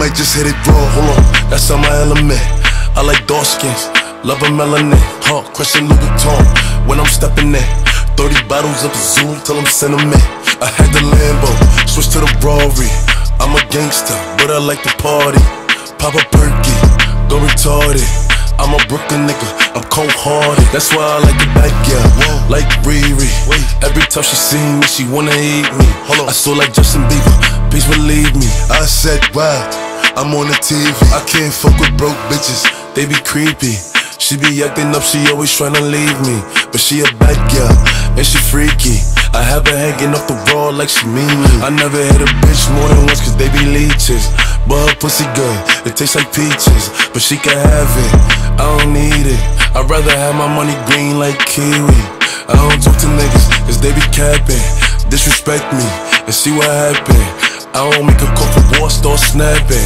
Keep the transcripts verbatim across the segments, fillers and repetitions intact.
might just hit it raw, hold on, that's on my element. I like dark skins, love a melanin. Huh, Christian Louboutin, when I'm stepping in. Thirty bottles up a Zoom till I'm sentiment. I had the Lambo, switch to the Rari. I'm a gangster, but I like to party. Pop a perky, go retarded. I'm a Brooklyn nigga, I'm cold-hearted. That's why I like the back, yeah, like Riri. Every time she see me, she wanna eat me. I saw like Justin Bieber, please believe me. I said, wow, I'm on the T V. I can't fuck with broke bitches, they be creepy. She be acting up, she always tryna leave me. But she a bad girl, and she freaky. I have her hanging off the wall like she mean me. I never hit a bitch more than once cause they be leeches. But her pussy good, it tastes like peaches. But she can have it, I don't need it. I'd rather have my money green like kiwi. I don't talk to niggas cause they be capping. Disrespect me and see what happen. I don't make a call for war, start snapping.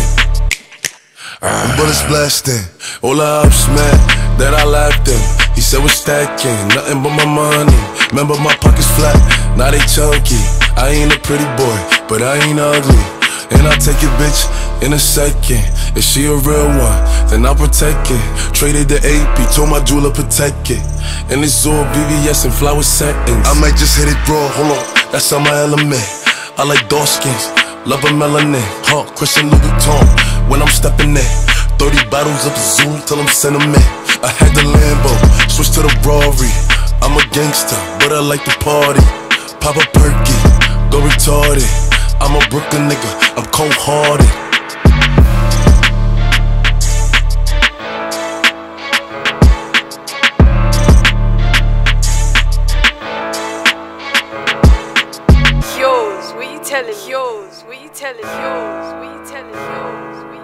uh, Bullets blasting, all the ups man that I laughed in. He said we're stacking, nothing but my money. Remember my pockets flat, now they chunky. I ain't a pretty boy, but I ain't ugly. And I'll take your bitch in a second. If she a real one, then I'll protect it. Traded the A P, told my jeweler protect it. And it's all B B S and flower settings. I might just hit it raw, hold on, that's on my element. I like dark skins, love a melanin. Huh, Christian Louboutin, when I'm stepping in. Thirty bottles up a Zoom till I'm sentiment. I had the Lambo, switch to the Rari. I'm a gangster, but I like to party. Pop a perky, go retarded. I'm a Brooklyn nigga, I'm cold-hearted. Yours, what you telling? Yours, what you telling? Yours, what you telling? Yours.